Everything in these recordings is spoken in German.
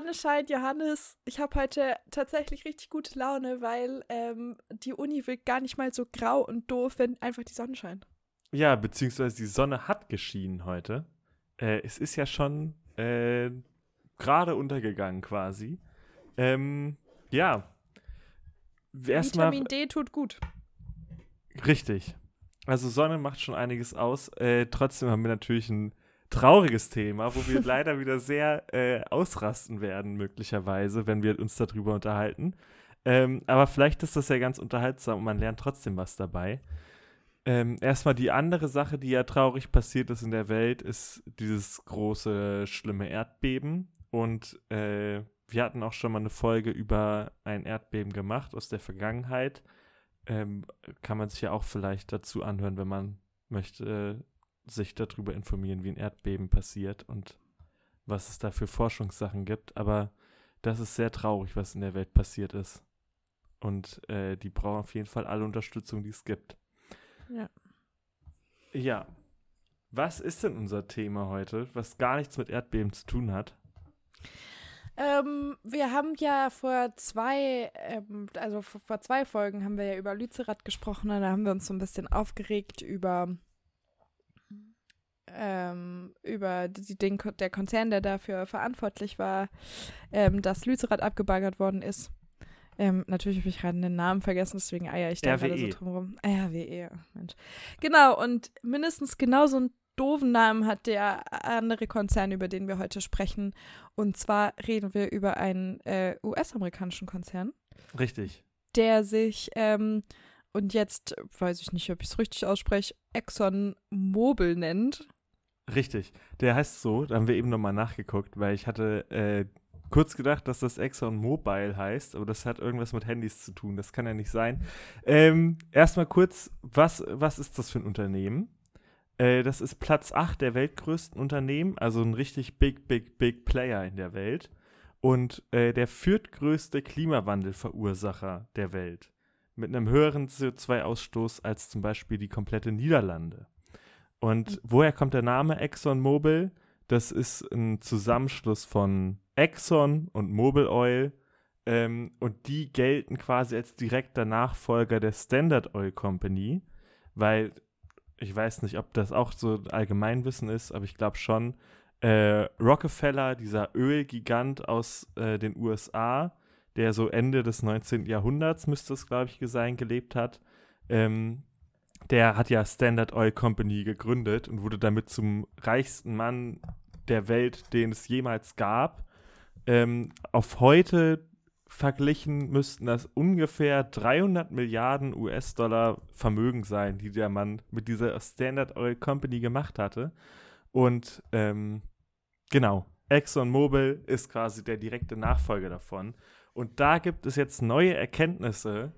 Sonne scheint, Johannes. Ich habe heute tatsächlich richtig gute Laune, weil die Uni wird gar nicht mal so grau und doof, wenn einfach die Sonne scheint. Ja, beziehungsweise die Sonne hat geschienen heute. Es ist ja schon gerade untergegangen quasi. Ja, erstmal Vitamin D tut gut. richtig. Also Sonne macht schon einiges aus. Trotzdem haben wir natürlich ein trauriges Thema, wo wir leider wieder sehr ausrasten werden, möglicherweise, wenn wir uns darüber unterhalten. Aber vielleicht ist das ja ganz unterhaltsam und man lernt trotzdem was dabei. Erstmal die andere Sache, die ja traurig passiert ist in der Welt, ist dieses große, schlimme Erdbeben. Und wir hatten auch schon mal eine Folge über ein Erdbeben gemacht aus der Vergangenheit. Kann man sich ja auch vielleicht dazu anhören, wenn man möchte, sich darüber informieren, wie ein Erdbeben passiert und was es da für Forschungssachen gibt. Aber das ist sehr traurig, was in der Welt passiert ist. Und die brauchen auf jeden Fall alle Unterstützung, die es gibt. Ja. Ja. Was ist denn unser Thema heute, was gar nichts mit Erdbeben zu tun hat? Wir haben ja vor zwei Folgen haben wir ja über Lützerath gesprochen und da haben wir uns so ein bisschen aufgeregt über der Konzern, der dafür verantwortlich war, dass Lützerath abgebaggert worden ist. Natürlich habe ich gerade den Namen vergessen, deswegen eier ich da gerade so drum rum. RWE, Mensch. Genau, und mindestens genauso einen doofen Namen hat der andere Konzern, über den wir heute sprechen. Und zwar reden wir über einen US-amerikanischen Konzern. Richtig. Der sich, und jetzt weiß ich nicht, ob ich es richtig ausspreche, ExxonMobil nennt. Richtig. Der heißt so, da haben wir eben nochmal nachgeguckt, weil ich hatte kurz gedacht, dass das ExxonMobil heißt, aber das hat irgendwas mit Handys zu tun. Das kann ja nicht sein. Erstmal kurz, was ist das für ein Unternehmen? Das ist Platz 8 der weltgrößten Unternehmen, also ein richtig big Player in der Welt. Und der viertgrößte Klimawandelverursacher der Welt. Mit einem höheren CO2-Ausstoß als zum Beispiel die komplette Niederlande. Und woher kommt der Name ExxonMobil? Das ist ein Zusammenschluss von Exxon und Mobil Oil. Und die gelten quasi als direkter Nachfolger der Standard Oil Company, weil ich weiß nicht, ob das auch so Allgemeinwissen ist, aber ich glaube schon, Rockefeller, dieser Ölgigant aus den USA, der so Ende des 19. Jahrhunderts, müsste es, glaube ich, gelebt hat, der hat ja Standard Oil Company gegründet und wurde damit zum reichsten Mann der Welt, den es jemals gab. Auf heute verglichen müssten das ungefähr 300 Milliarden US-Dollar Vermögen sein, die der Mann mit dieser Standard Oil Company gemacht hatte. Und genau, ExxonMobil ist quasi der direkte Nachfolger davon. Und da gibt es jetzt neue Erkenntnisse,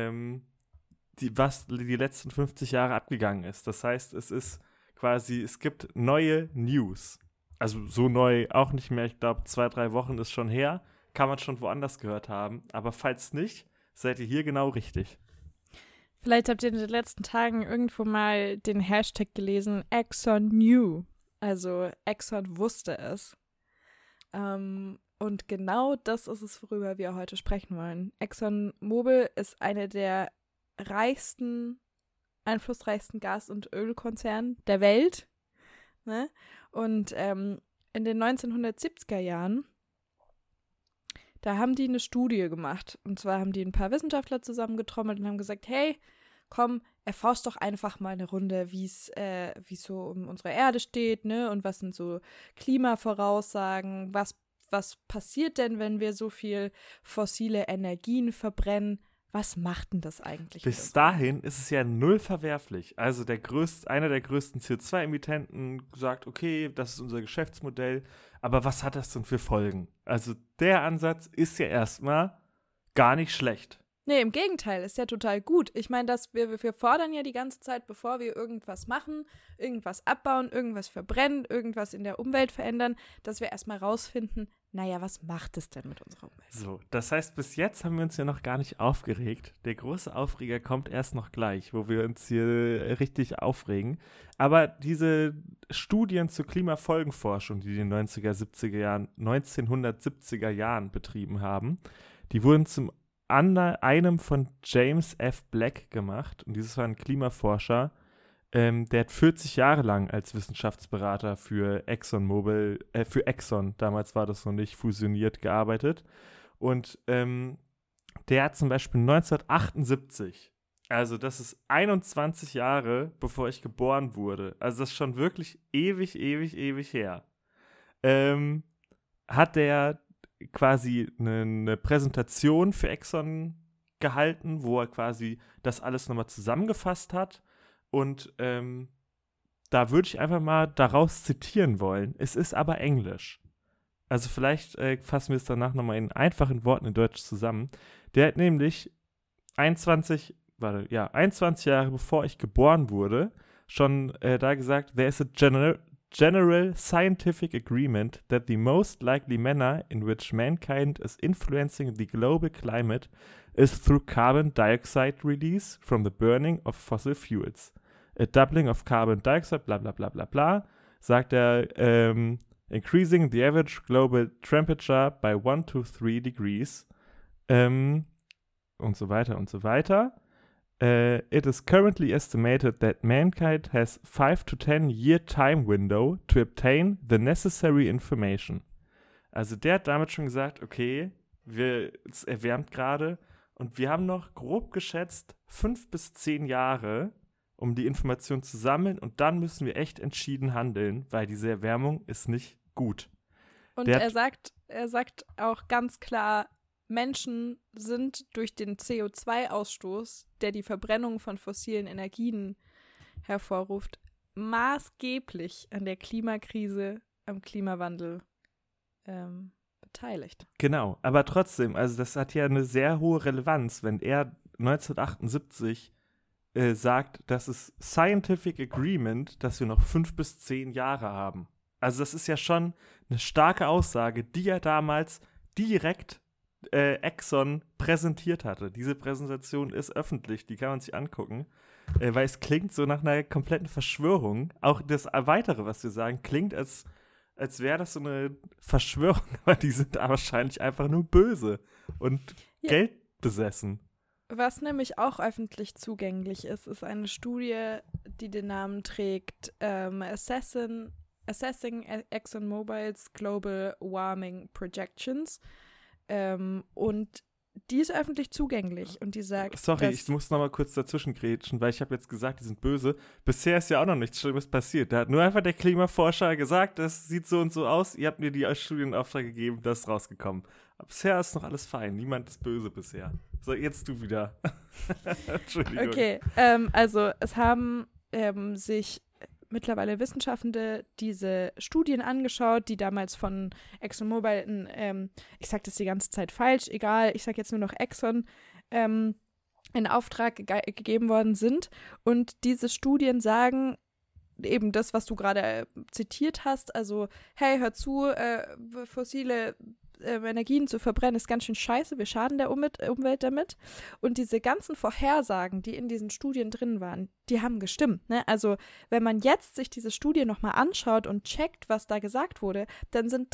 was die letzten 50 Jahre abgegangen ist. Das heißt, es gibt neue News. Also so neu auch nicht mehr, ich glaube 2-3 Wochen ist schon her, kann man schon woanders gehört haben. Aber falls nicht, seid ihr hier genau richtig. Vielleicht habt ihr in den letzten Tagen irgendwo mal den Hashtag gelesen, Exxon knew. Also Exxon wusste es. Und genau das ist es, worüber wir heute sprechen wollen. ExxonMobil ist eine der einflussreichsten Gas- und Ölkonzerne der Welt. Ne? Und in den 1970er Jahren, da haben die eine Studie gemacht. Und zwar haben die ein paar Wissenschaftler zusammengetrommelt und haben gesagt, hey, komm, erforscht doch einfach mal eine Runde, wie es so um unsere Erde steht, ne? Und was sind so Klimavoraussagen, was passiert denn, wenn wir so viel fossile Energien verbrennen? Was macht denn das eigentlich? Bis dahin ist es ja null verwerflich. Also einer der größten CO2-Emittenten sagt, okay, das ist unser Geschäftsmodell, aber was hat das denn für Folgen? Also der Ansatz ist ja erstmal gar nicht schlecht. Nee, im Gegenteil, ist ja total gut. Ich meine, wir fordern ja die ganze Zeit, bevor wir irgendwas machen, irgendwas abbauen, irgendwas verbrennen, irgendwas in der Umwelt verändern, dass wir erstmal rausfinden, naja, was macht es denn mit unserer Umwelt? So, das heißt, bis jetzt haben wir uns ja noch gar nicht aufgeregt. Der große Aufreger kommt erst noch gleich, wo wir uns hier richtig aufregen. Aber diese Studien zur Klimafolgenforschung, die in den 1970er Jahren betrieben haben, die wurden zum einem von James F. Black gemacht. Und dieses war ein Klimaforscher, der hat 40 Jahre lang als Wissenschaftsberater für ExxonMobil, für Exxon, damals war das noch nicht fusioniert, gearbeitet. Und der hat zum Beispiel 1978, also das ist 21 Jahre, bevor ich geboren wurde, also das ist schon wirklich ewig her, hat der quasi eine Präsentation für Exxon gehalten, wo er quasi das alles nochmal zusammengefasst hat. Und da würde ich einfach mal daraus zitieren wollen. Es ist aber Englisch. Also vielleicht fassen wir es danach nochmal in einfachen Worten in Deutsch zusammen. Der hat nämlich 21 Jahre bevor ich geboren wurde, schon da gesagt, there is a general scientific agreement that the most likely manner in which mankind is influencing the global climate is through carbon dioxide release from the burning of fossil fuels. A doubling of carbon dioxide, bla bla bla bla bla, sagt er, increasing the average global temperature by 1 to 3 degrees, und so weiter und so weiter. It is currently estimated that mankind has 5 to 10 year time window to obtain the necessary information. Also der hat damit schon gesagt, okay, es erwärmt gerade und wir haben noch grob geschätzt 5 bis 10 Jahre, um die Information zu sammeln und dann müssen wir echt entschieden handeln, weil diese Erwärmung ist nicht gut. Und er sagt auch ganz klar, Menschen sind durch den CO2-Ausstoß, der die Verbrennung von fossilen Energien hervorruft, maßgeblich an der Klimakrise, am Klimawandel beteiligt. Genau, aber trotzdem, also das hat ja eine sehr hohe Relevanz, wenn er 1978 sagt, das ist Scientific Agreement, dass wir noch 5 bis 10 Jahre haben. Also das ist ja schon eine starke Aussage, die er damals direkt Exxon präsentiert hatte. Diese Präsentation ist öffentlich, die kann man sich angucken, weil es klingt so nach einer kompletten Verschwörung. Auch das Weitere, was wir sagen, klingt, als wäre das so eine Verschwörung, aber die sind da wahrscheinlich einfach nur böse und geldbesessen. Was nämlich auch öffentlich zugänglich ist, ist eine Studie, die den Namen trägt Assessing ExxonMobil's Global Warming Projections. Und die ist öffentlich zugänglich und die sagt, sorry, ich muss noch mal kurz dazwischen grätschen, weil ich habe jetzt gesagt, die sind böse. Bisher ist ja auch noch nichts Schlimmes passiert. Da hat nur einfach der Klimaforscher gesagt, das sieht so und so aus, ihr habt mir die Studie in Auftrag gegeben, das ist rausgekommen. Aber bisher ist noch alles fein, niemand ist böse bisher. So, jetzt du wieder. Entschuldigung. Okay, also es haben sich mittlerweile Wissenschaftende diese Studien angeschaut, die damals von ExxonMobil ich sage das die ganze Zeit falsch, egal, ich sage jetzt nur noch Exxon, in Auftrag gegeben worden sind. Und diese Studien sagen eben das, was du gerade zitiert hast, also hey, hör zu, fossile Energien zu verbrennen, ist ganz schön scheiße, wir schaden der Umwelt damit. Und diese ganzen Vorhersagen, die in diesen Studien drin waren, die haben gestimmt. Ne? Also wenn man jetzt sich diese Studie nochmal anschaut und checkt, was da gesagt wurde, dann sind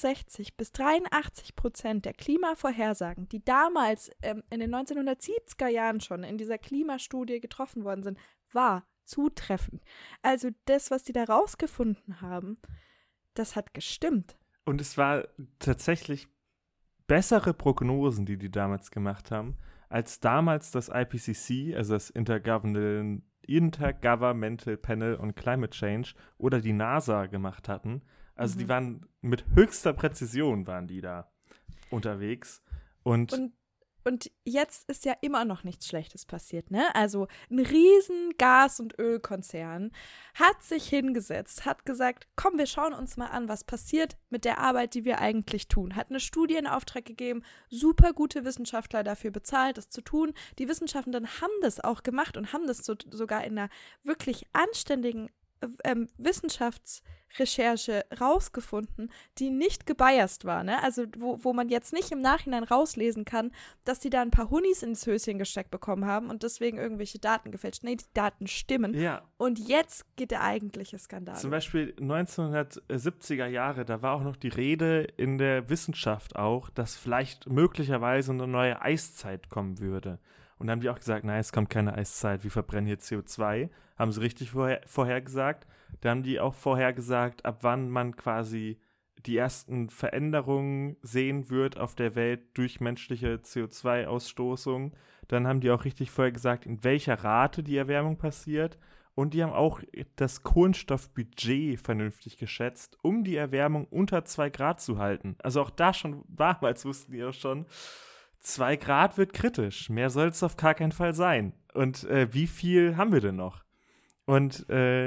63-83% der Klimavorhersagen, die damals in den 1970er Jahren schon in dieser Klimastudie getroffen worden sind, war zutreffend. Also das, was die da rausgefunden haben, das hat gestimmt. Und es war tatsächlich bessere Prognosen, die damals gemacht haben, als damals das IPCC, also das Intergovernmental Panel on Climate Change oder die NASA gemacht hatten. Also die waren mit höchster Präzision waren die da unterwegs. Und jetzt ist ja immer noch nichts Schlechtes passiert, ne? Also ein riesen Gas- und Ölkonzern hat sich hingesetzt, hat gesagt, komm, wir schauen uns mal an, was passiert mit der Arbeit, die wir eigentlich tun. Hat eine Studie in Auftrag gegeben, super gute Wissenschaftler dafür bezahlt, das zu tun. Die Wissenschaftler haben das auch gemacht und haben das sogar in einer wirklich anständigen Recherche rausgefunden, die nicht gebiased war, ne? Also wo man jetzt nicht im Nachhinein rauslesen kann, dass die da ein paar Hunnis ins Höschen gesteckt bekommen haben und deswegen irgendwelche Daten gefälscht. Nee, die Daten stimmen. Ja. Und jetzt geht der eigentliche Skandal. Zum Beispiel 1970er Jahre, da war auch noch die Rede in der Wissenschaft auch, dass vielleicht möglicherweise eine neue Eiszeit kommen würde. Und dann haben die auch gesagt, nein, es kommt keine Eiszeit, wir verbrennen hier CO2. Haben sie richtig vorhergesagt. Da haben die auch vorhergesagt, ab wann man quasi die ersten Veränderungen sehen wird auf der Welt durch menschliche CO2-Ausstoßung. Dann haben die auch richtig vorhergesagt, in welcher Rate die Erwärmung passiert. Und die haben auch das Kohlenstoffbudget vernünftig geschätzt, um die Erwärmung unter 2 Grad zu halten. Also auch da schon damals wussten die auch schon, 2 Grad wird kritisch. Mehr soll es auf gar keinen Fall sein. Und wie viel haben wir denn noch? Und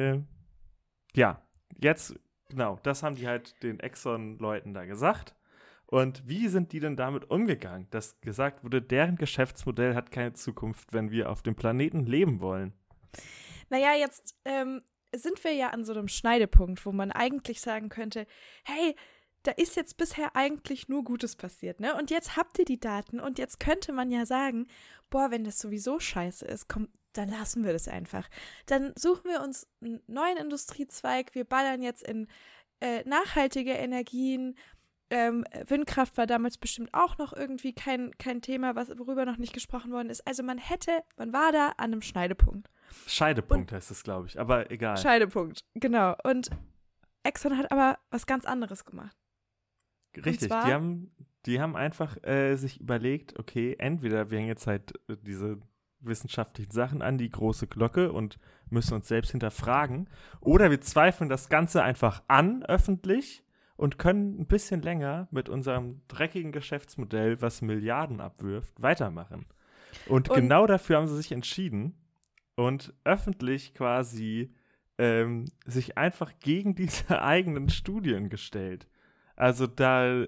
ja, jetzt, genau, das haben die halt den Exxon-Leuten da gesagt. Und wie sind die denn damit umgegangen, dass gesagt wurde, deren Geschäftsmodell hat keine Zukunft, wenn wir auf dem Planeten leben wollen? Naja, jetzt sind wir ja an so einem Schneidepunkt, wo man eigentlich sagen könnte, hey, da ist jetzt bisher eigentlich nur Gutes passiert, ne? Und jetzt habt ihr die Daten und jetzt könnte man ja sagen, boah, wenn das sowieso scheiße ist, komm, dann lassen wir das einfach. Dann suchen wir uns einen neuen Industriezweig, wir ballern jetzt in nachhaltige Energien. Windkraft war damals bestimmt auch noch irgendwie kein Thema, worüber noch nicht gesprochen worden ist. Also man war da an einem Schneidepunkt. Scheidepunkt heißt es, glaube ich, aber egal. Scheidepunkt, genau. Und Exxon hat aber was ganz anderes gemacht. Richtig, die haben einfach sich überlegt, okay, entweder wir hängen jetzt halt diese wissenschaftlichen Sachen an die große Glocke und müssen uns selbst hinterfragen, oder wir zweifeln das Ganze einfach an, öffentlich, und können ein bisschen länger mit unserem dreckigen Geschäftsmodell, was Milliarden abwirft, weitermachen. Und genau dafür haben sie sich entschieden und öffentlich quasi sich einfach gegen diese eigenen Studien gestellt. Also da,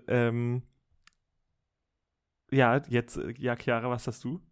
Chiara, was hast du?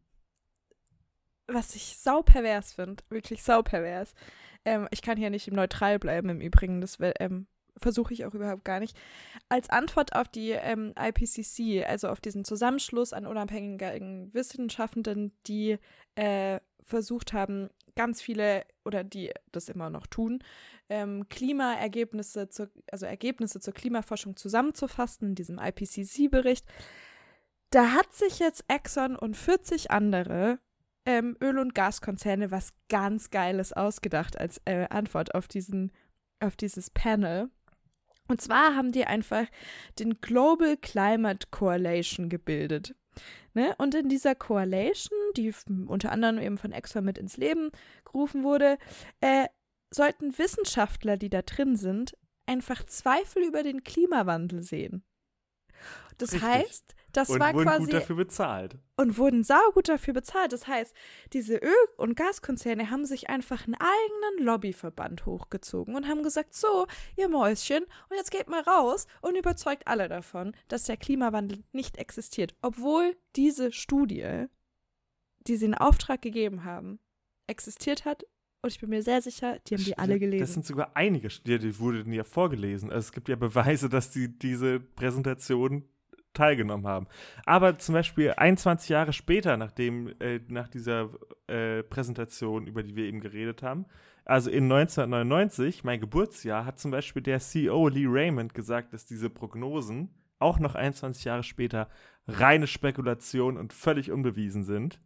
Was ich saupervers finde, wirklich saupervers. Ich kann hier nicht im Neutral bleiben im Übrigen, das versuche ich auch überhaupt gar nicht. Als Antwort auf die IPCC, also auf diesen Zusammenschluss an unabhängigen Wissenschaften, die versucht haben, ganz viele, oder die das immer noch tun, Ergebnisse zur Klimaforschung zusammenzufassen in diesem IPCC-Bericht. Da hat sich jetzt Exxon und 40 andere Öl- und Gaskonzerne was ganz Geiles ausgedacht als Antwort auf dieses Panel. Und zwar haben die einfach den Global Climate Coalition gebildet. Ne? Und in dieser Coalition, die unter anderem eben von Exxon mit ins Leben gerufen wurde, sollten Wissenschaftler, die da drin sind, einfach Zweifel über den Klimawandel sehen. Das Richtig. Heißt, das und war wurden quasi gut dafür bezahlt. Und wurden saugut dafür bezahlt. Das heißt, diese Öl- und Gaskonzerne haben sich einfach einen eigenen Lobbyverband hochgezogen und haben gesagt, so, ihr Mäuschen, und jetzt geht mal raus und überzeugt alle davon, dass der Klimawandel nicht existiert. Obwohl diese Studie, die sie in Auftrag gegeben haben, existiert hat. Und ich bin mir sehr sicher, die haben die alle gelesen. Das sind sogar einige Studien, die wurden ja vorgelesen. Also es gibt ja Beweise, dass die diese Präsentation teilgenommen haben. Aber zum Beispiel 21 Jahre später, nach dieser Präsentation, über die wir eben geredet haben, also in 1999, mein Geburtsjahr, hat zum Beispiel der CEO Lee Raymond gesagt, dass diese Prognosen auch noch 21 Jahre später reine Spekulation und völlig unbewiesen sind.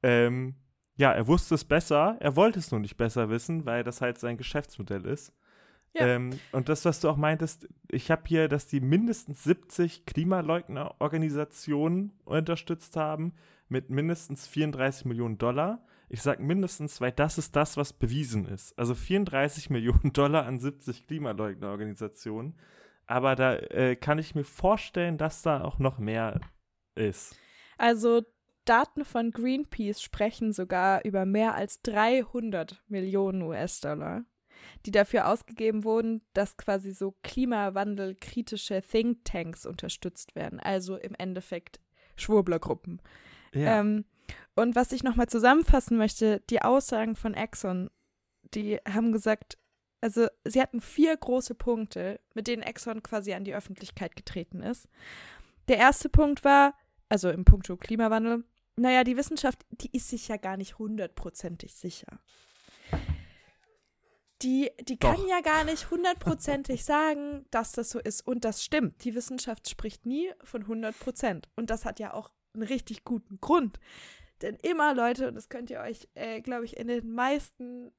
Er wusste es besser, er wollte es nur nicht besser wissen, weil das halt sein Geschäftsmodell ist. Ja. Und das, was du auch meintest, ich habe hier, dass die mindestens 70 Klimaleugner-Organisationen unterstützt haben mit mindestens 34 Millionen $. Ich sage mindestens, weil das ist das, was bewiesen ist. Also 34 Millionen $ an 70 Klimaleugner-Organisationen. Aber da kann ich mir vorstellen, dass da auch noch mehr ist. Also Daten von Greenpeace sprechen sogar über mehr als 300 Millionen US-Dollar, die dafür ausgegeben wurden, dass quasi so klimawandelkritische Thinktanks unterstützt werden. Also im Endeffekt Schwurblergruppen. Ja. Und was ich nochmal zusammenfassen möchte, die Aussagen von Exxon, die haben gesagt, also sie hatten 4 große Punkte, mit denen Exxon quasi an die Öffentlichkeit getreten ist. Der erste Punkt war, also im Punkto Klimawandel, naja, die Wissenschaft, die ist sich ja gar nicht 100%ig sicher. Die kann ja gar nicht 100%ig sagen, dass das so ist. Und das stimmt. Die Wissenschaft spricht nie von 100%. Und das hat ja auch einen richtig guten Grund. Denn immer, Leute, und das könnt ihr euch, glaube ich, in den meisten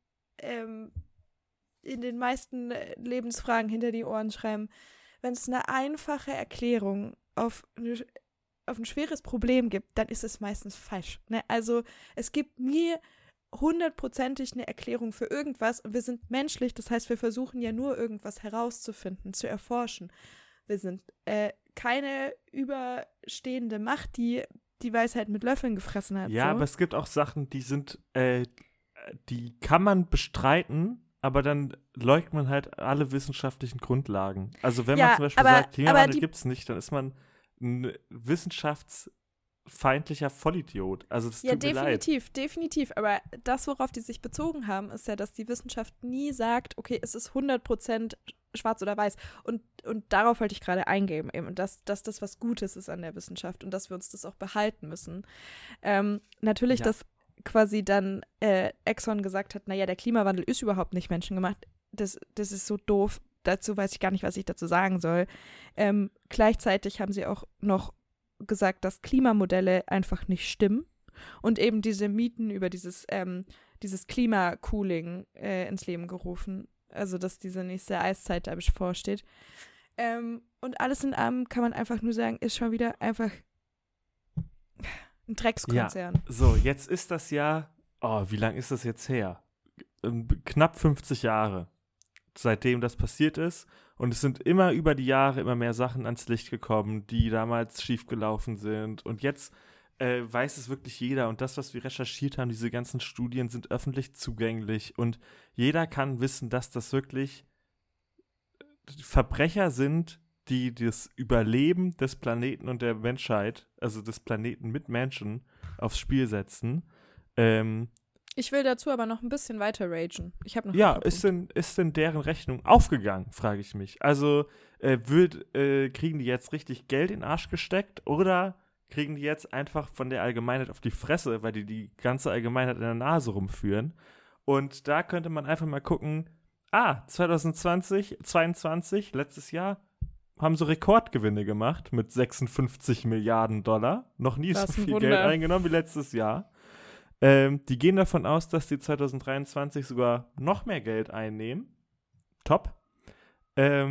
Lebensfragen hinter die Ohren schreiben, wenn es eine einfache Erklärung auf ein schweres Problem gibt, dann ist es meistens falsch. Ne? Also es gibt nie 100%ig eine Erklärung für irgendwas und wir sind menschlich, das heißt, wir versuchen ja nur irgendwas herauszufinden, zu erforschen. Wir sind keine überstehende Macht, die die Weisheit mit Löffeln gefressen hat. Ja, so. aber es gibt auch Sachen, die kann man bestreiten, aber dann leugnet man halt alle wissenschaftlichen Grundlagen. Also wenn man zum Beispiel sagt, Klimawandel gibt es nicht, dann ist man ein wissenschaftsfeindlicher Vollidiot. Also das tut mir leid. Definitiv. Aber das, worauf die sich bezogen haben, ist ja, dass die Wissenschaft nie sagt, okay, es ist 100% schwarz oder weiß. Und darauf wollte ich gerade eingehen, eben, dass das was Gutes ist an der Wissenschaft und dass wir uns das auch behalten müssen. Natürlich, dass quasi dann Exxon gesagt hat, naja, der Klimawandel ist überhaupt nicht menschengemacht. Das ist so doof. Dazu weiß ich gar nicht, was ich dazu sagen soll. Gleichzeitig haben sie auch noch gesagt, dass Klimamodelle einfach nicht stimmen und eben diese Mythen über dieses Klimakooling ins Leben gerufen. Also, dass diese nächste Eiszeit da bevorsteht. Und alles in allem kann man einfach nur sagen, ist schon wieder einfach ein Dreckskonzern. Ja, so, jetzt ist das Jahr, wie lang ist das jetzt her? Knapp 50 Jahre, seitdem das passiert ist. Und es sind immer über die Jahre immer mehr Sachen ans Licht gekommen, die damals schiefgelaufen sind. Und jetzt weiß es wirklich jeder. Und das, was wir recherchiert haben, diese ganzen Studien sind öffentlich zugänglich. Und jeder kann wissen, dass das wirklich Verbrecher sind, die das Überleben des Planeten und der Menschheit, also des Planeten mit Menschen, aufs Spiel setzen. Ich will dazu aber noch ein bisschen weiter ragen. Ich habe noch ist denn deren Rechnung aufgegangen, frage ich mich. Also kriegen die jetzt richtig Geld in den Arsch gesteckt oder kriegen die jetzt einfach von der Allgemeinheit auf die Fresse, weil die ganze Allgemeinheit in der Nase rumführen? Und da könnte man einfach mal gucken, 2022, letztes Jahr, haben sie Rekordgewinne gemacht mit 56 Milliarden $. Noch nie so viel Geld eingenommen wie letztes Jahr. Die gehen davon aus, dass die 2023 sogar noch mehr Geld einnehmen. Top. Wir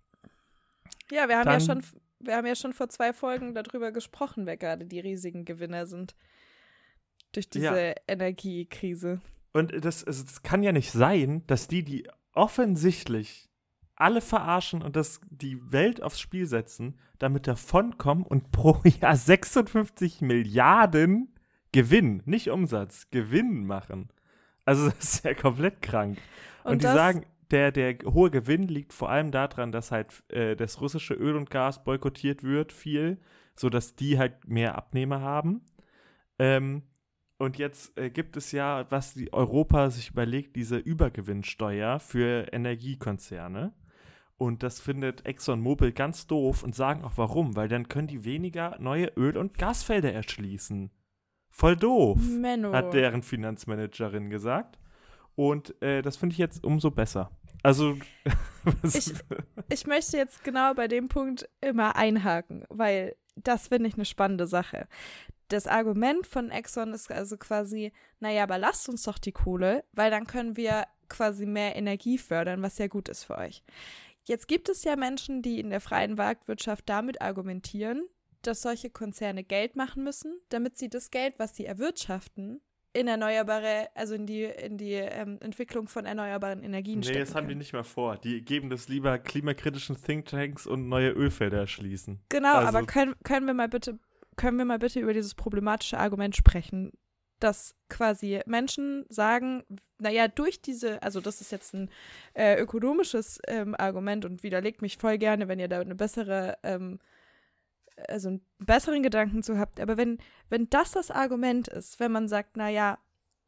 haben ja schon vor 2 Folgen darüber gesprochen, wer gerade die riesigen Gewinner sind. Durch diese Energiekrise. Und das kann ja nicht sein, dass die offensichtlich alle verarschen und die Welt aufs Spiel setzen, damit davonkommen und pro Jahr 56 Milliarden Gewinn, nicht Umsatz, Gewinn machen. Also das ist ja komplett krank. Und die sagen, der hohe Gewinn liegt vor allem daran, dass halt das russische Öl und Gas boykottiert wird, viel, sodass die halt mehr Abnehmer haben. Und jetzt gibt es ja, was Europa sich überlegt, diese Übergewinnsteuer für Energiekonzerne. Und das findet ExxonMobil ganz doof und sagen auch warum, weil dann können die weniger neue Öl- und Gasfelder erschließen. Voll doof, hat deren Finanzmanagerin gesagt. Und das finde ich jetzt umso besser. Also ich möchte jetzt genau bei dem Punkt immer einhaken, weil das finde ich eine spannende Sache. Das Argument von Exxon ist also quasi, naja, aber lasst uns doch die Kohle, weil dann können wir quasi mehr Energie fördern, was ja gut ist für euch. Jetzt gibt es ja Menschen, die in der freien Marktwirtschaft damit argumentieren, dass solche Konzerne Geld machen müssen, damit sie das Geld, was sie erwirtschaften, in erneuerbare, also in die Entwicklung von erneuerbaren Energien stecken. Nee, das haben die nicht mehr vor. Die geben das lieber klimakritischen Thinktanks und neue Ölfelder erschließen. Genau, also, aber können wir mal bitte über dieses problematische Argument sprechen, dass quasi Menschen sagen, naja, durch also das ist jetzt ein ökonomisches Argument und widerlegt mich voll gerne, wenn ihr da eine bessere also einen besseren Gedanken zu habt, aber wenn das Argument ist, wenn man sagt, naja,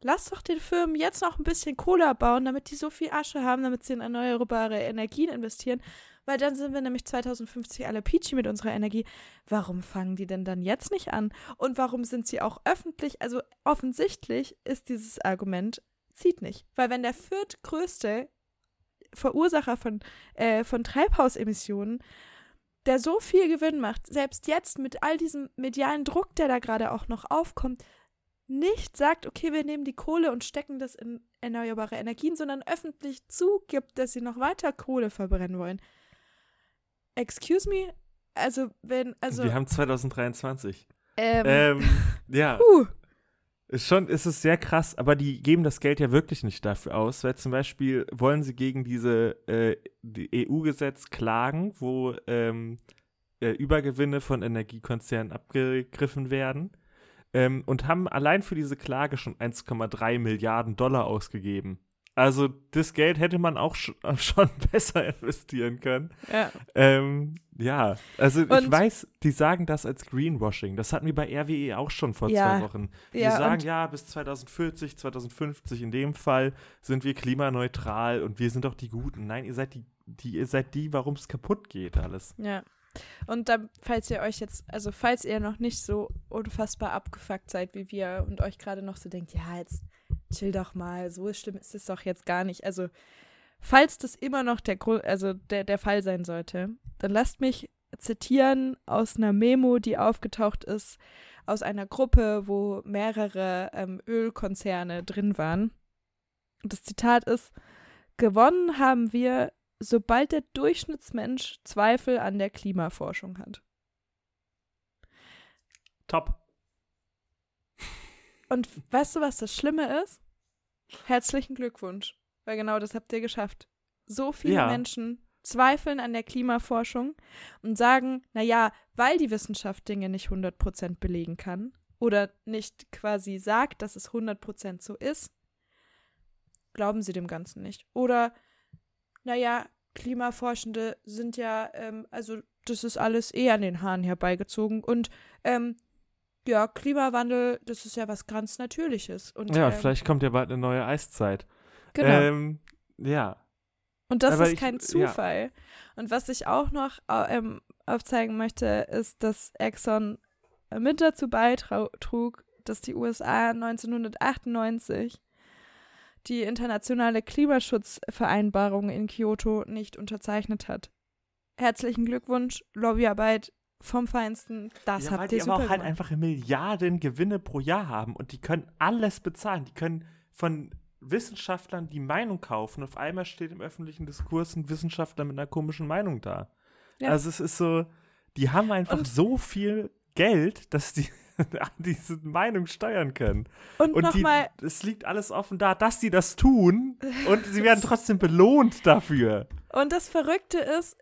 Lass doch den Firmen jetzt noch ein bisschen Kohle abbauen, damit die so viel Asche haben, damit sie in erneuerbare Energien investieren, weil dann sind wir nämlich 2050 alle peachy mit unserer Energie. Warum fangen die denn dann jetzt nicht an? Und warum sind sie auch öffentlich? Also offensichtlich ist dieses Argument, zieht nicht. Weil wenn der viertgrößte Verursacher von Treibhausemissionen, der so viel Gewinn macht, selbst jetzt mit all diesem medialen Druck, der da gerade auch noch aufkommt, nicht sagt, okay, wir nehmen die Kohle und stecken das in erneuerbare Energien, sondern öffentlich zugibt, dass sie noch weiter Kohle verbrennen wollen. Excuse me? Wir haben 2023. Ja. Ist es sehr krass, aber die geben das Geld ja wirklich nicht dafür aus, weil zum Beispiel wollen sie gegen die EU-Gesetz klagen, wo Übergewinne von Energiekonzernen abgegriffen werden. Und haben allein für diese Klage schon 1,3 Milliarden Dollar ausgegeben. Also das Geld hätte man auch schon besser investieren können. Ja. Also ich weiß, die sagen das als Greenwashing. Das hatten wir bei RWE auch schon vor 2 Wochen. Die sagen, bis 2040, 2050 in dem Fall sind wir klimaneutral und wir sind doch die Guten. Nein, ihr seid die, warum es kaputt geht alles. Ja. Und dann, falls ihr noch nicht so unfassbar abgefuckt seid wie wir und euch gerade noch so denkt, ja, jetzt chill doch mal, so schlimm ist es doch jetzt gar nicht. Also, falls das immer noch der Fall sein sollte, dann lasst mich zitieren aus einer Memo, die aufgetaucht ist, aus einer Gruppe, wo mehrere Ölkonzerne drin waren. Und das Zitat ist: Gewonnen haben wir, sobald der Durchschnittsmensch Zweifel an der Klimaforschung hat. Top. Und weißt du, was das Schlimme ist? Herzlichen Glückwunsch, weil genau das habt ihr geschafft. So viele Menschen zweifeln an der Klimaforschung und sagen, naja, weil die Wissenschaft Dinge nicht 100% belegen kann oder nicht quasi sagt, dass es 100% so ist, glauben sie dem Ganzen nicht. Oder naja, Klimaforschende sind ja, das ist alles an den Haaren herbeigezogen und Klimawandel, das ist ja was ganz Natürliches. Und, vielleicht kommt ja bald eine neue Eiszeit. Genau. Ja. Und das ist kein Zufall. Ja. Und was ich auch noch aufzeigen möchte, ist, dass Exxon mit dazu beitrug, dass die USA 1998 die internationale Klimaschutzvereinbarung in Kyoto nicht unterzeichnet hat. Herzlichen Glückwunsch, Lobbyarbeit vom Feinsten, das habt ihr super gemacht. Weil die aber auch halt einfach Milliarden Gewinne pro Jahr haben und die können alles bezahlen. Die können von Wissenschaftlern die Meinung kaufen. Auf einmal steht im öffentlichen Diskurs ein Wissenschaftler mit einer komischen Meinung da. Ja. Also es ist so, die haben einfach so viel Geld, dass die diese Meinung steuern können. Und nochmal, es liegt alles offen da, dass sie das tun und sie werden trotzdem belohnt dafür. Und das Verrückte ist,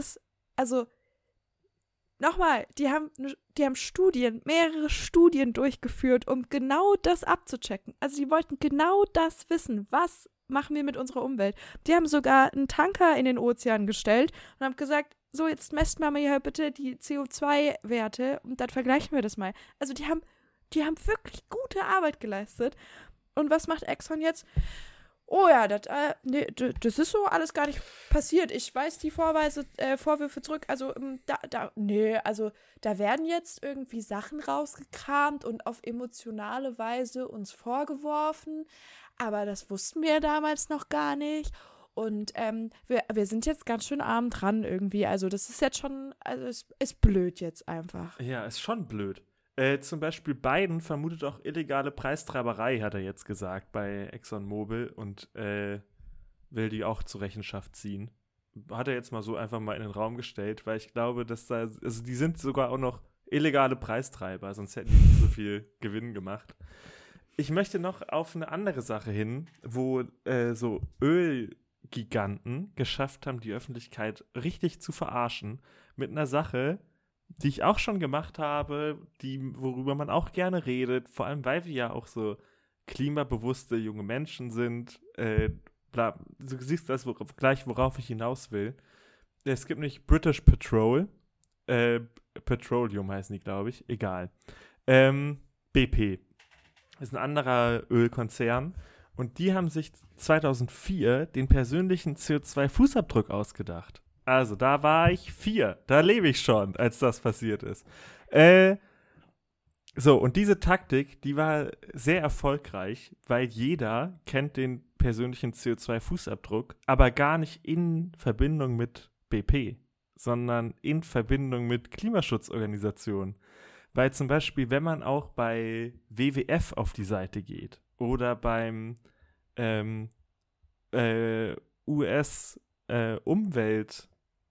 nochmal, die haben mehrere Studien durchgeführt, um genau das abzuchecken. Also die wollten genau das wissen, was machen wir mit unserer Umwelt. Die haben sogar einen Tanker in den Ozean gestellt und haben gesagt, so, jetzt messt mal hier bitte die CO2-Werte und dann vergleichen wir das mal. Also die haben wirklich gute Arbeit geleistet. Und was macht Exxon jetzt? Oh ja, das ist so alles gar nicht passiert. Ich weiß die Vorwürfe zurück. Also, da werden jetzt irgendwie Sachen rausgekramt und auf emotionale Weise uns vorgeworfen. Aber das wussten wir damals noch gar nicht. Und wir sind jetzt ganz schön arm dran irgendwie. Also das ist jetzt schon, es ist blöd jetzt einfach. Ja, ist schon blöd. Zum Beispiel Biden vermutet auch illegale Preistreiberei, hat er jetzt gesagt, bei ExxonMobil und will die auch zur Rechenschaft ziehen. Hat er jetzt mal so einfach mal in den Raum gestellt, weil ich glaube, dass die sind sogar auch noch illegale Preistreiber, sonst hätten die nicht so viel Gewinn gemacht. Ich möchte noch auf eine andere Sache hin, wo so Ölgiganten geschafft haben, die Öffentlichkeit richtig zu verarschen mit einer Sache, die ich auch schon gemacht habe, worüber man auch gerne redet, vor allem weil wir ja auch so klimabewusste junge Menschen sind. Du siehst das gleich, worauf ich hinaus will. Es gibt nicht British Petrol, Petroleum heißen die, glaube ich, egal. BP. Das ist ein anderer Ölkonzern. Und die haben sich 2004 den persönlichen CO2-Fußabdruck ausgedacht. Also, da war ich 4. Da lebe ich schon, als das passiert ist. So, und diese Taktik, die war sehr erfolgreich, weil jeder kennt den persönlichen CO2-Fußabdruck, aber gar nicht in Verbindung mit BP, sondern in Verbindung mit Klimaschutzorganisationen. Weil zum Beispiel, wenn man auch bei WWF auf die Seite geht oder beim US-Umweltamt,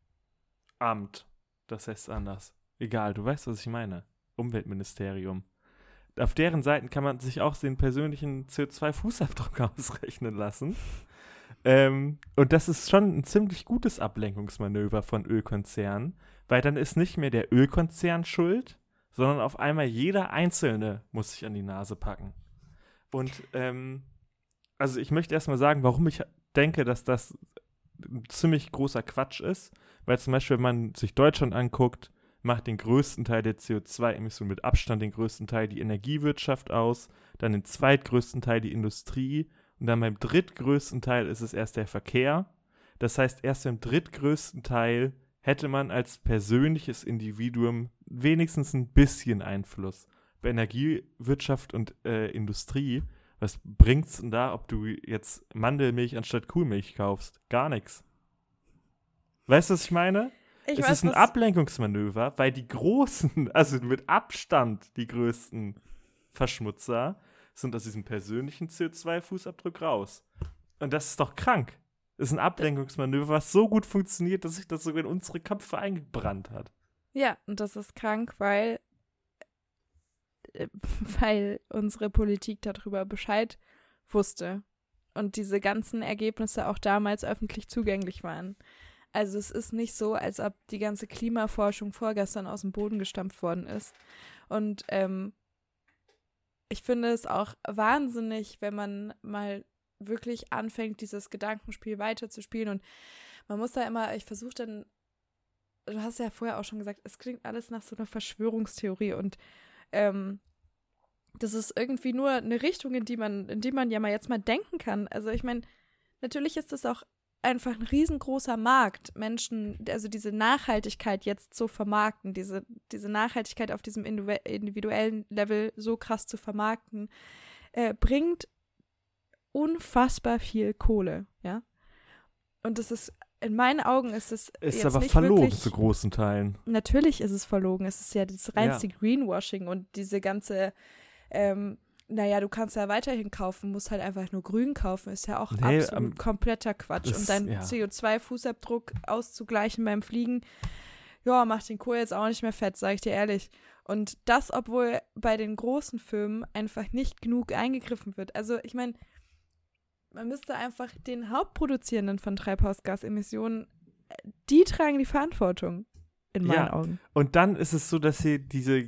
das heißt anders. Egal, du weißt, was ich meine. Umweltministerium. Auf deren Seiten kann man sich auch den persönlichen CO2-Fußabdruck ausrechnen lassen. Und das ist schon ein ziemlich gutes Ablenkungsmanöver von Ölkonzernen, weil dann ist nicht mehr der Ölkonzern schuld, sondern auf einmal jeder Einzelne muss sich an die Nase packen. Und also ich möchte erstmal sagen, warum ich denke, dass das ein ziemlich großer Quatsch ist, weil zum Beispiel, wenn man sich Deutschland anguckt, macht den größten Teil der CO2-Emissionen mit Abstand den größten Teil die Energiewirtschaft aus, dann den zweitgrößten Teil die Industrie und dann beim drittgrößten Teil ist es erst der Verkehr. Das heißt, erst beim drittgrößten Teil hätte man als persönliches Individuum wenigstens ein bisschen Einfluss. Bei Energiewirtschaft und Industrie, was bringt's denn da, ob du jetzt Mandelmilch anstatt Kuhmilch kaufst? Gar nichts. Weißt du, was ich meine? Es ist ein Ablenkungsmanöver, weil die großen, also mit Abstand die größten Verschmutzer sind aus diesem persönlichen CO2-Fußabdruck raus. Und das ist doch krank. Das ist ein Ablenkungsmanöver, was so gut funktioniert, dass sich das sogar in unsere Köpfe eingebrannt hat. Ja, und das ist krank, weil unsere Politik darüber Bescheid wusste und diese ganzen Ergebnisse auch damals öffentlich zugänglich waren. Also es ist nicht so, als ob die ganze Klimaforschung vorgestern aus dem Boden gestampft worden ist. Und ich finde es auch wahnsinnig, wenn man mal wirklich anfängt, dieses Gedankenspiel weiterzuspielen. Und man muss da immer, ich versuche dann, du hast ja vorher auch schon gesagt, es klingt alles nach so einer Verschwörungstheorie. Und das ist irgendwie nur eine Richtung, in die man ja mal jetzt mal denken kann. Also ich meine, natürlich ist das auch einfach ein riesengroßer Markt, Menschen, also diese Nachhaltigkeit jetzt zu vermarkten, diese Nachhaltigkeit auf diesem individuellen Level so krass zu vermarkten, bringt unfassbar viel Kohle, ja. Und das ist, in meinen Augen ist es ist jetzt aber nicht verlogen wirklich, zu großen Teilen. Natürlich ist es verlogen, es ist ja das reinste Greenwashing und diese ganze naja, du kannst ja weiterhin kaufen, musst halt einfach nur grün kaufen, ist ja auch absolut kompletter Quatsch. Und deinen CO2-Fußabdruck auszugleichen beim Fliegen, ja, macht den Kohl jetzt auch nicht mehr fett, sag ich dir ehrlich. Und das, obwohl bei den großen Firmen einfach nicht genug eingegriffen wird. Also ich meine, man müsste einfach den Hauptproduzierenden von Treibhausgasemissionen, die tragen die Verantwortung, in meinen Augen. Und dann ist es so, dass sie diese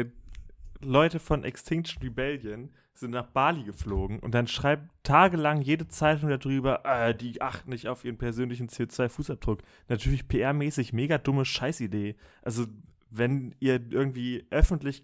Leute von Extinction Rebellion sind nach Bali geflogen und dann schreibt tagelang jede Zeitung darüber, die achten nicht auf ihren persönlichen CO2-Fußabdruck. Natürlich PR-mäßig mega dumme Scheißidee. Also wenn ihr irgendwie öffentlich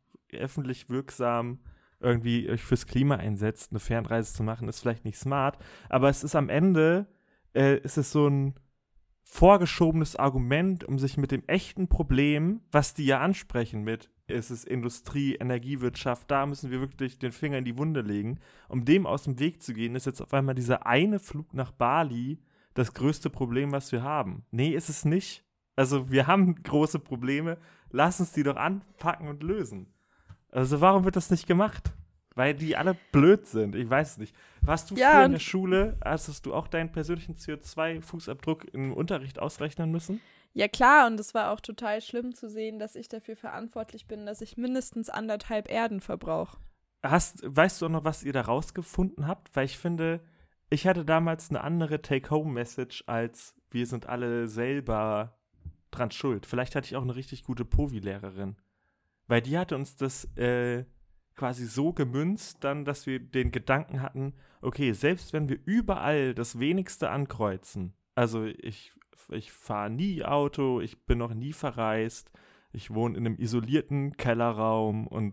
wirksam irgendwie euch fürs Klima einsetzt, eine Fernreise zu machen, ist vielleicht nicht smart, aber es ist am Ende, ist es so ein vorgeschobenes Argument, um sich mit dem echten Problem, was die ja ansprechen mit, ist es Industrie, Energiewirtschaft, da müssen wir wirklich den Finger in die Wunde legen. Um dem aus dem Weg zu gehen, ist jetzt auf einmal dieser eine Flug nach Bali das größte Problem, was wir haben. Nee, ist es nicht. Also wir haben große Probleme, lass uns die doch anpacken und lösen. Also warum wird das nicht gemacht? Weil die alle blöd sind, ich weiß es nicht. Warst du früher in der Schule, hast du auch deinen persönlichen CO2-Fußabdruck im Unterricht ausrechnen müssen? Ja klar, und es war auch total schlimm zu sehen, dass ich dafür verantwortlich bin, dass ich mindestens 1,5 Erden verbrauche. Weißt du auch noch, was ihr da rausgefunden habt? Weil ich finde, ich hatte damals eine andere Take-Home-Message als wir sind alle selber dran schuld. Vielleicht hatte ich auch eine richtig gute Povi-Lehrerin. Weil die hatte uns das quasi so gemünzt dann, dass wir den Gedanken hatten, okay, selbst wenn wir überall das Wenigste ankreuzen, also ich fahre nie Auto, ich bin noch nie verreist, ich wohne in einem isolierten Kellerraum und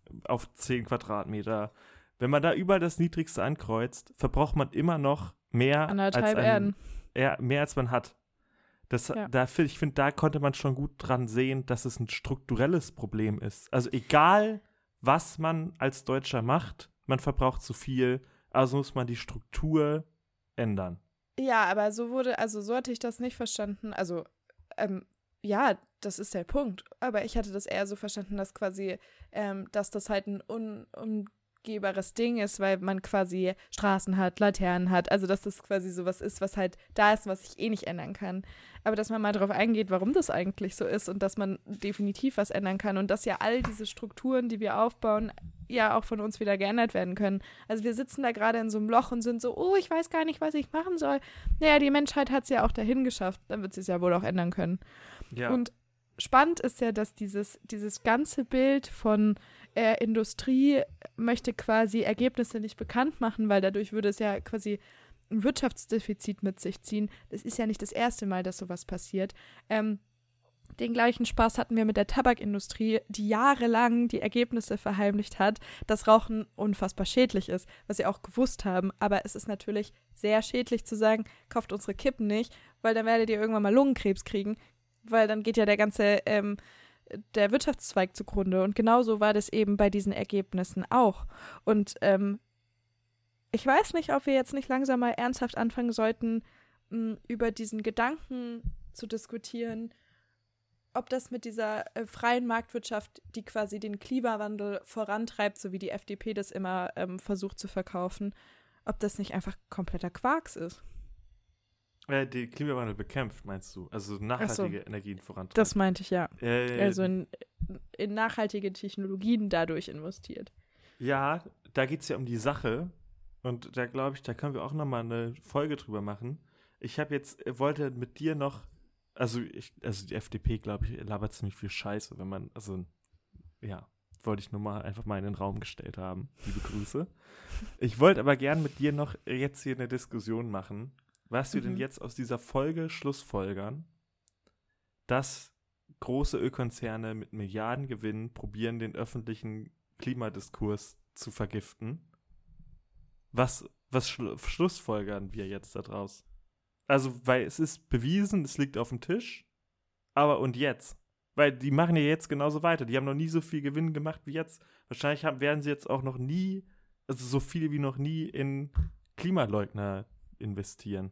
auf 10 Quadratmeter. Wenn man da überall das Niedrigste ankreuzt, verbraucht man immer noch mehr Anderthalb Erden. Mehr als man hat. Ich finde, da konnte man schon gut dran sehen, dass es ein strukturelles Problem ist. Also egal, was man als Deutscher macht, man verbraucht zu viel, also muss man die Struktur ändern. Ja, aber so hatte ich das nicht verstanden. Also, ja, das ist der Punkt. Aber ich hatte das eher so verstanden, dass quasi, dass das halt ein unumgehbares Ding ist, weil man quasi Straßen hat, Laternen hat. Also, dass das quasi sowas ist, was halt da ist, was ich eh nicht ändern kann. Aber dass man mal darauf eingeht, warum das eigentlich so ist und dass man definitiv was ändern kann und dass ja all diese Strukturen, die wir aufbauen, ja auch von uns wieder geändert werden können. Also wir sitzen da gerade in so einem Loch und sind so, oh, ich weiß gar nicht, was ich machen soll. Naja, die Menschheit hat es ja auch dahin geschafft, dann wird sie es ja wohl auch ändern können. Ja. Und spannend ist ja, dass dieses ganze Bild von Industrie möchte quasi Ergebnisse nicht bekannt machen, weil dadurch würde es ja quasi ein Wirtschaftsdefizit mit sich ziehen. Das ist ja nicht das erste Mal, dass sowas passiert. Den gleichen Spaß hatten wir mit der Tabakindustrie, die jahrelang die Ergebnisse verheimlicht hat, dass Rauchen unfassbar schädlich ist, was sie auch gewusst haben. Aber es ist natürlich sehr schädlich zu sagen, kauft unsere Kippen nicht, weil dann werdet ihr irgendwann mal Lungenkrebs kriegen, weil dann geht ja der ganze der Wirtschaftszweig zugrunde. Und genauso war das eben bei diesen Ergebnissen auch. Und ich weiß nicht, ob wir jetzt nicht langsam mal ernsthaft anfangen sollten, über diesen Gedanken zu diskutieren, ob das mit dieser freien Marktwirtschaft, die quasi den Klimawandel vorantreibt, so wie die FDP das immer versucht zu verkaufen, ob das nicht einfach kompletter Quarks ist. Den Klimawandel bekämpft, meinst du? Also nachhaltige Energien vorantreibt. Das meinte ich, ja. Also in nachhaltige Technologien dadurch investiert. Ja, da geht es ja um die Sache. Und da glaube ich, da können wir auch nochmal eine Folge drüber machen. Wollte mit dir noch, also die FDP, glaube ich, labert ziemlich viel Scheiße, wollte ich nur mal einfach mal in den Raum gestellt haben. Liebe Grüße. Ich wollte aber gern mit dir noch jetzt hier eine Diskussion machen, was wir denn jetzt aus dieser Folge schlussfolgern, dass große Ölkonzerne mit Milliardengewinnen probieren, den öffentlichen Klimadiskurs zu vergiften. Was schlussfolgern wir jetzt daraus? Also, weil es ist bewiesen, es liegt auf dem Tisch, aber und jetzt? Weil die machen ja jetzt genauso weiter. Die haben noch nie so viel Gewinn gemacht wie jetzt. Wahrscheinlich werden sie jetzt auch noch nie, also so viel wie noch nie in Klimaleugner investieren.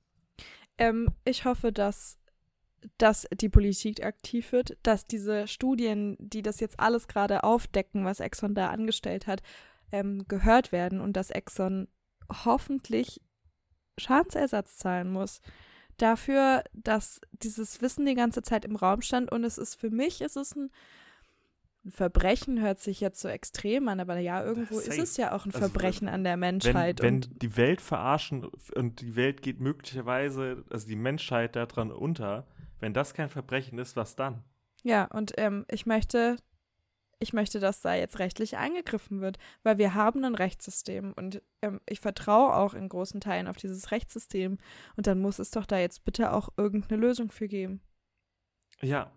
Ich hoffe, dass die Politik aktiv wird, dass diese Studien, die das jetzt alles gerade aufdecken, was Exxon da angestellt hat, gehört werden und dass Exxon hoffentlich Schadensersatz zahlen muss. Dafür, dass dieses Wissen die ganze Zeit im Raum stand und für mich ist es ein Verbrechen, hört sich jetzt so extrem an, aber ja, irgendwo ist es ja auch ein Verbrechen an der Menschheit. Wenn die Welt verarschen und die Welt geht möglicherweise, also die Menschheit daran unter, wenn das kein Verbrechen ist, was dann? Ja, und ich möchte, dass da jetzt rechtlich eingegriffen wird, weil wir haben ein Rechtssystem und ich vertraue auch in großen Teilen auf dieses Rechtssystem und dann muss es doch da jetzt bitte auch irgendeine Lösung für geben. Ja,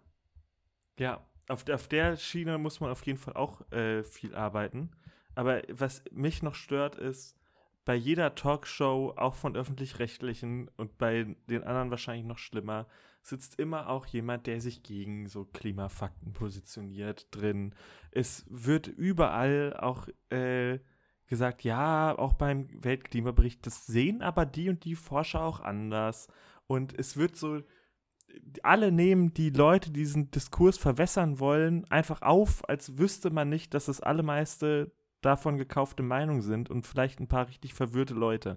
auf der Schiene muss man auf jeden Fall auch viel arbeiten, aber was mich noch stört ist, bei jeder Talkshow, auch von Öffentlich-Rechtlichen und bei den anderen wahrscheinlich noch schlimmer, sitzt immer auch jemand, der sich gegen so Klimafakten positioniert drin. Es wird überall auch gesagt, ja, auch beim Weltklimabericht, das sehen aber die und die Forscher auch anders. Und es wird so, alle nehmen die Leute, die diesen Diskurs verwässern wollen, einfach auf, als wüsste man nicht, dass das allermeiste davon gekaufte Meinungen sind und vielleicht ein paar richtig verwirrte Leute.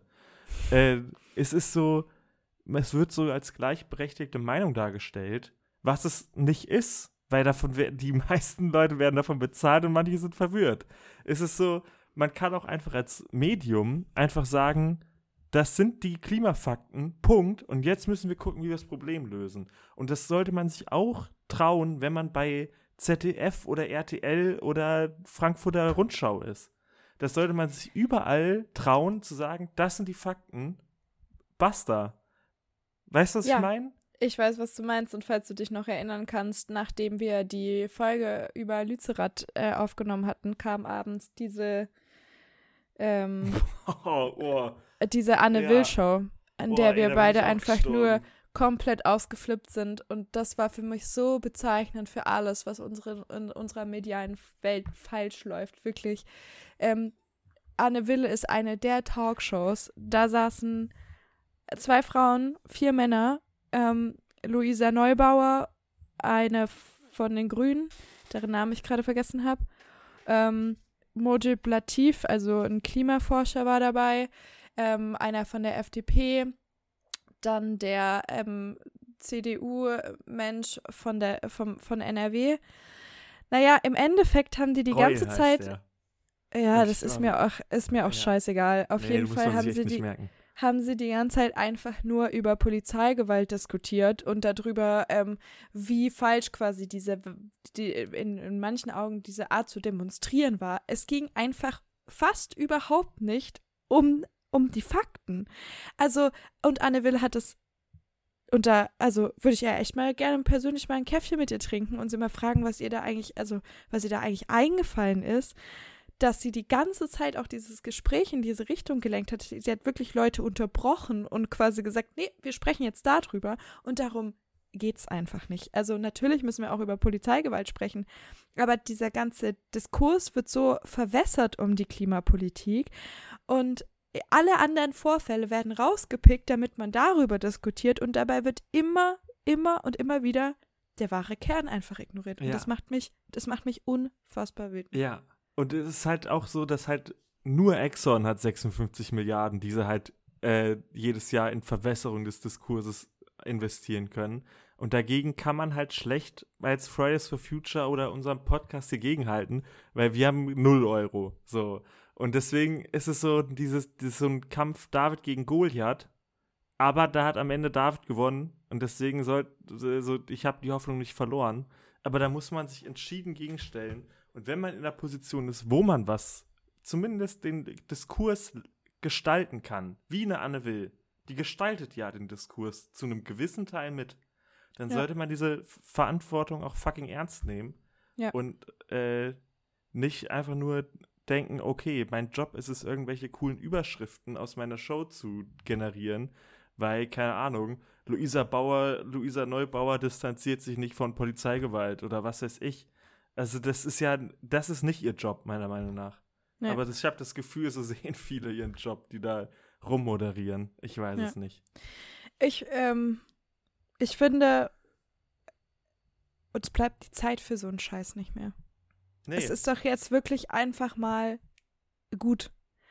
Es ist so, es wird so als gleichberechtigte Meinung dargestellt, was es nicht ist, weil die meisten Leute werden davon bezahlt und manche sind verwirrt. Es ist so, man kann auch einfach als Medium einfach sagen, das sind die Klimafakten, Punkt, und jetzt müssen wir gucken, wie wir das Problem lösen. Und das sollte man sich auch trauen, wenn man bei ZDF oder RTL oder Frankfurter Rundschau ist. Das sollte man sich überall trauen, zu sagen, das sind die Fakten, basta. Weißt du, was ich meine? Ich weiß, was du meinst, und falls du dich noch erinnern kannst, nachdem wir die Folge über Lützerath aufgenommen hatten, kam abends diese diese Anne-Will-Show, an der wir beide einfach nur komplett ausgeflippt sind, und das war für mich so bezeichnend für alles, was in unserer medialen Welt falsch läuft, wirklich. Anne Will ist eine der Talkshows, da saßen 2 Frauen, 4 Männer, Luisa Neubauer, eine von den Grünen, deren Namen ich gerade vergessen habe, Mojib Latif, also ein Klimaforscher, war dabei, einer von der FDP, dann der CDU-Mensch von NRW. Naja, im Endeffekt haben die Reul ganze heißt Zeit. der. Ja, das ist mir auch scheißegal. Auf jeden Fall haben sie die ganze Zeit einfach nur über Polizeigewalt diskutiert und darüber, wie falsch quasi in manchen Augen diese Art zu demonstrieren war. Es ging einfach fast überhaupt nicht um die Fakten. Also, und Anne Will hat es, und da, also würde ich ja echt mal gerne persönlich mal ein Käffchen mit ihr trinken und sie mal fragen, was ihr da eigentlich eingefallen ist, dass sie die ganze Zeit auch dieses Gespräch in diese Richtung gelenkt hat. Sie hat wirklich Leute unterbrochen und quasi gesagt, nee, wir sprechen jetzt darüber, und darum geht's einfach nicht. Also natürlich müssen wir auch über Polizeigewalt sprechen, aber dieser ganze Diskurs wird so verwässert um die Klimapolitik, und alle anderen Vorfälle werden rausgepickt, damit man darüber diskutiert, und dabei wird immer und immer wieder der wahre Kern einfach ignoriert. Und das macht mich unfassbar wütend. Ja, und es ist halt auch so, dass halt nur Exxon hat 56 Milliarden, die sie halt jedes Jahr in Verwässerung des Diskurses investieren können. Und dagegen kann man halt schlecht als Fridays for Future oder unserem Podcast hier gegenhalten, weil wir haben 0 Euro. So. Und deswegen ist es so, so ein Kampf David gegen Goliath, aber da hat am Ende David gewonnen, und deswegen ich habe die Hoffnung nicht verloren, aber da muss man sich entschieden gegenstellen, und wenn man in der Position ist, wo man zumindest den Diskurs gestalten kann, wie eine Anne Will, die gestaltet ja den Diskurs zu einem gewissen Teil mit, dann sollte man diese Verantwortung auch fucking ernst nehmen und nicht einfach nur denken, okay, mein Job ist es, irgendwelche coolen Überschriften aus meiner Show zu generieren, weil, keine Ahnung, Luisa Neubauer distanziert sich nicht von Polizeigewalt oder was weiß ich. Also das ist nicht ihr Job, meiner Meinung nach. Nee. Aber ich habe das Gefühl, so sehen viele ihren Job, die da rummoderieren. Ich weiß es nicht. Ich finde, uns bleibt die Zeit für so einen Scheiß nicht mehr. Nee. Es ist doch jetzt wirklich einfach mal gut.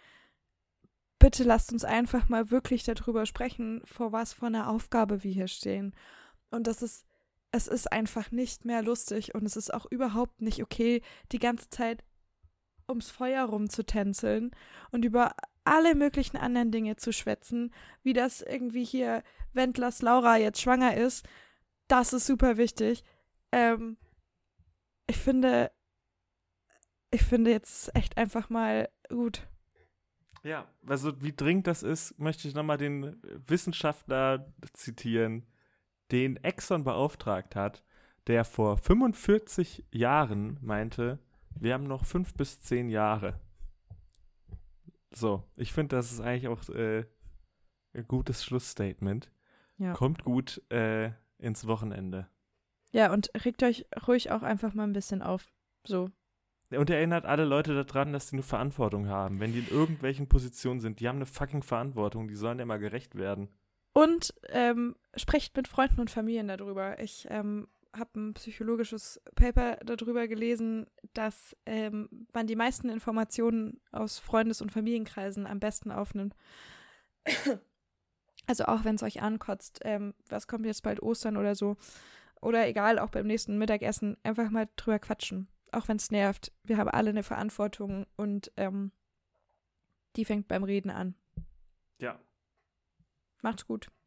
Bitte lasst uns einfach mal wirklich darüber sprechen, vor was für einer Aufgabe wir hier stehen. Und es ist einfach nicht mehr lustig, und es ist auch überhaupt nicht okay, die ganze Zeit ums Feuer rumzutänzeln und über alle möglichen anderen Dinge zu schwätzen, wie das irgendwie hier Wendlers Laura jetzt schwanger ist. Das ist super wichtig. Ich finde jetzt echt einfach mal gut. Ja, also wie dringend das ist, möchte ich nochmal den Wissenschaftler zitieren, den Exxon beauftragt hat, der vor 45 Jahren meinte, wir haben noch 5 bis 10 Jahre. So, ich finde, das ist eigentlich auch ein gutes Schlussstatement. Ja. Kommt gut ins Wochenende. Ja, und regt euch ruhig auch einfach mal ein bisschen auf. So. Und erinnert alle Leute daran, dass sie eine Verantwortung haben. Wenn die in irgendwelchen Positionen sind, die haben eine fucking Verantwortung, die sollen ja mal gerecht werden. Und sprecht mit Freunden und Familien darüber. Ich habe ein psychologisches Paper darüber gelesen, dass man die meisten Informationen aus Freundes- und Familienkreisen am besten aufnimmt. Also auch wenn es euch ankotzt, was kommt jetzt bald, Ostern oder so. Oder egal, auch beim nächsten Mittagessen, einfach mal drüber quatschen. Auch wenn es nervt. Wir haben alle eine Verantwortung, und die fängt beim Reden an. Ja. Macht's gut.